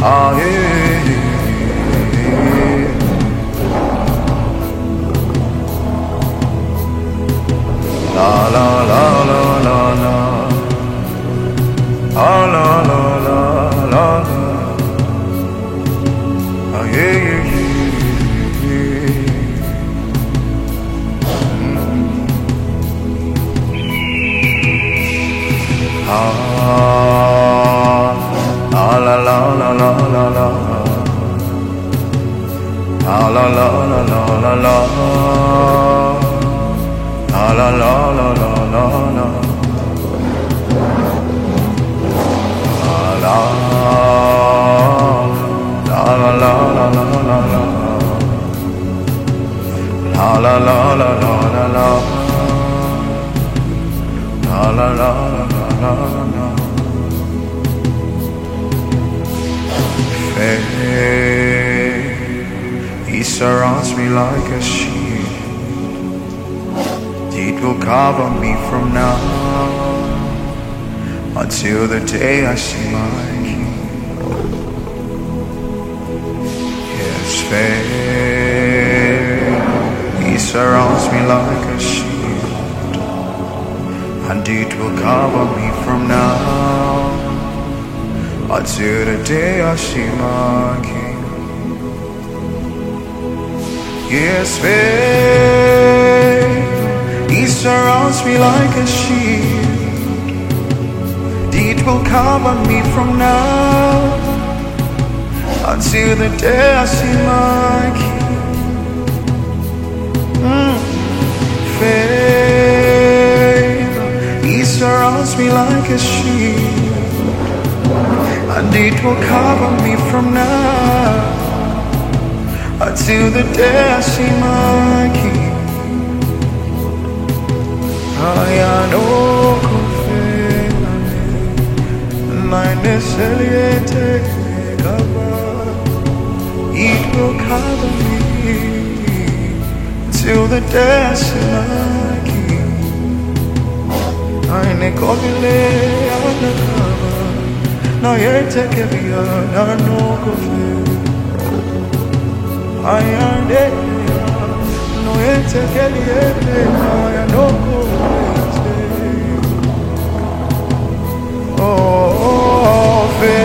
Ah, yeah, la la la la la la, ah la la la la la, ah yeah yeah yeah. Ah la la la la la la, ah la la la la la la, ah la la la la la la, ah la la la la la la la, la la la la la la la, la la la la la. He surrounds me like a shield. It will cover me from now until the day I see my King. Yes, faith. He surrounds me like a shield, and it will cover me from now until the day I see my King. Yes, faith, He surrounds me like a shield. It will cover me from now until the day I see my King. Faith, He surrounds me like a shield, and it will cover me from now until the day I see my King. I know it will cover me till the day I see my King. I now you take it beyond, I know I am dead. No, you take it beyond, I know. Oh,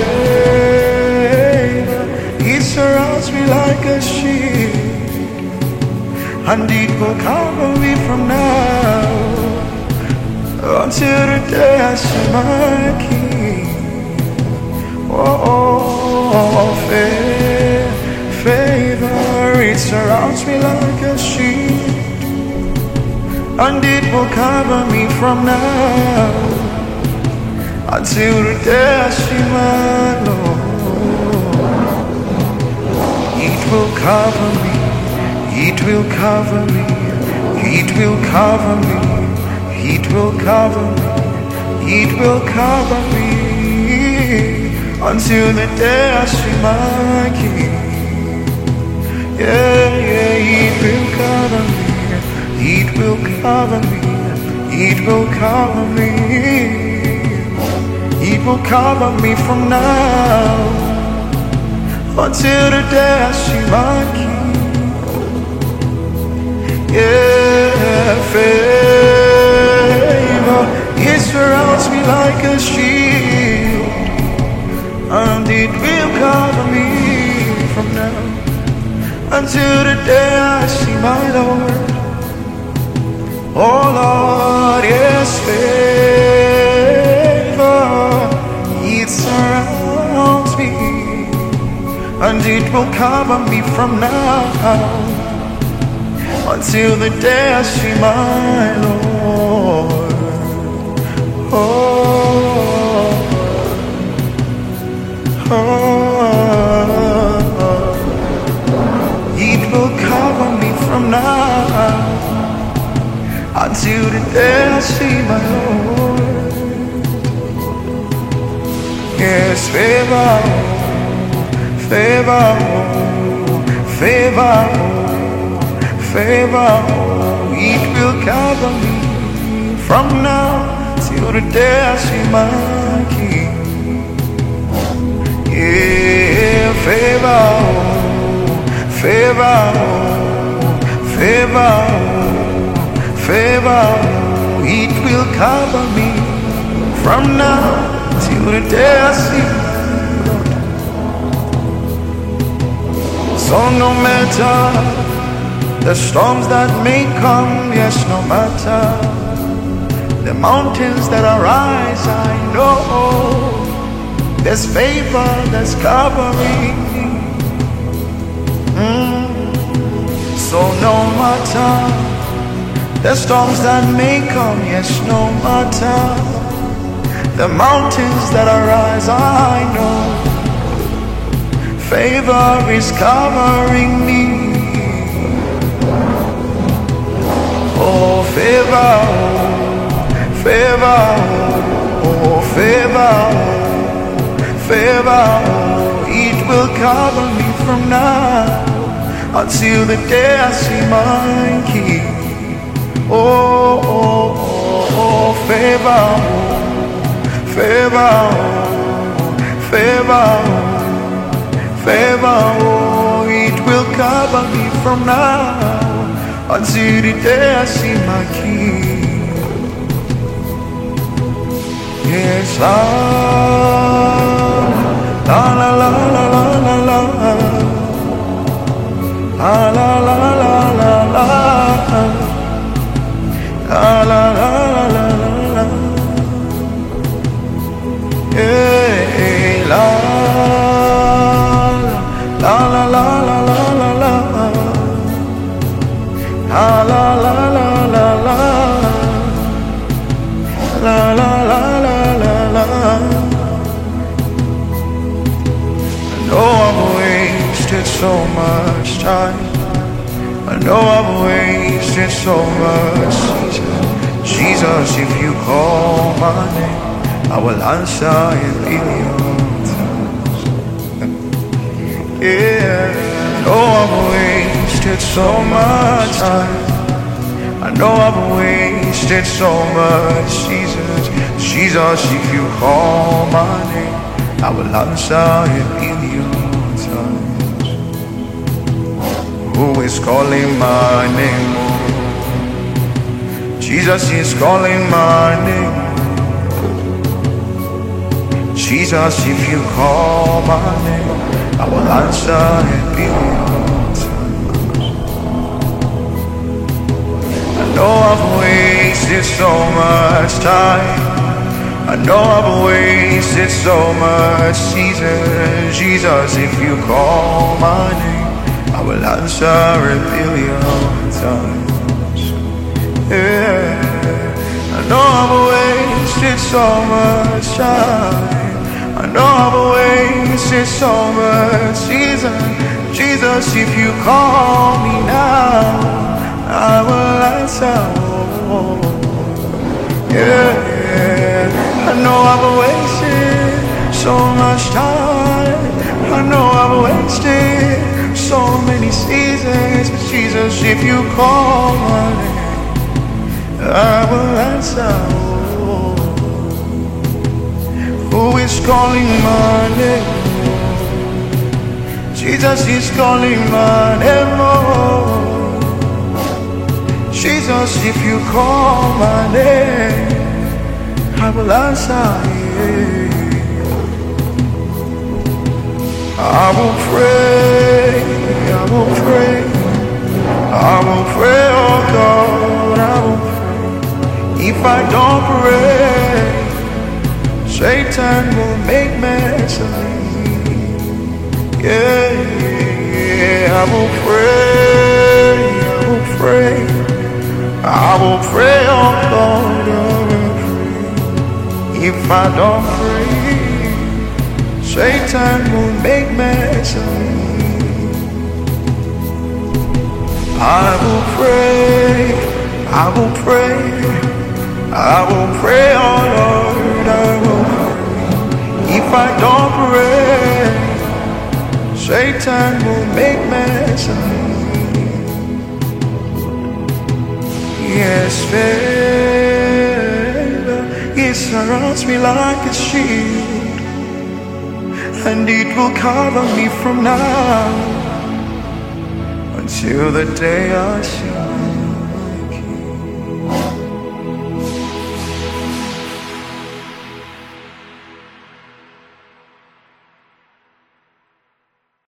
favor, He surrounds me like a shield, and it will cover me from now until the day I see my King. Oh, favor, it surrounds me like a shield, and it will cover me from now until the day I see my Lord. It will cover me, it will cover me, it will cover me, it will cover me, it will cover me until the day I see my King. Yeah, yeah, it will cover me, it will cover me, it will cover me, it will cover me from now until the day I see my King. Yeah, favor, it surrounds me like a shield, and it will cover me from now until the day I see my Lord. Oh Lord, yes, favor, it surrounds me, and it will cover me from now until the day I see my Lord. Oh, it will cover me from now until the day I see my Lord. Yes, favor, favor, favor, favor, it will cover me from now till the day I see my King. Yeah. favor, favor, favor, favor, it will cover me from now till the day I see. So no matter the storms that may come, yes, no matter the mountains that arise, I know there's favor that's covering me. So no matter the storms that may come, yes, no matter the mountains that arise, I know favor is covering me. Oh, favor, favor, oh, favor, favor, it will cover me from now until the day I see my King. Oh, oh, oh, oh, favor, favor, favor, favor, oh, it will cover me from now until the day I see my King. Yes, la la la la la la la, la la la la la la, la la la la la, yeah, la la la la la la la, la la la la la la, la la la la la. I know I've wasted so much time. I know I've wasted so much season. Jesus, if you call my name, I will answer in billions. Yeah, I know I've wasted so much time. I know I've wasted so much seasons. Jesus, if you call my name, I will answer a billion times. Who is calling my name? Jesus is calling my name. Jesus, if you call my name, I will answer a billion times. I know I've wasted so much time. I know I've wasted so much season. Jesus, if you call my name, I will answer a billion times. Yeah, I know I've wasted so much time. I know I've wasted so much season. Jesus, if you call me now, I will answer. Yeah, I know I've wasted so much time. I know I've wasted so many seasons. But Jesus, if you call my name, I will answer. Who is calling my name? Jesus is calling my name. Jesus, if you call my name, I will answer. I will pray, I will pray, I will pray, oh God, I will pray. If I don't pray, Satan will make mess of me. Yeah, yeah, I will pray, I will pray, I will pray, oh God, I will pray. If I don't pray, Satan will make mess of me. I will pray, I will pray, I will pray, oh Lord, I will pray. If I don't pray, Satan will make mess of me. Yes, favor, it surrounds me like a shield. and it will cover me from now until the day I see you.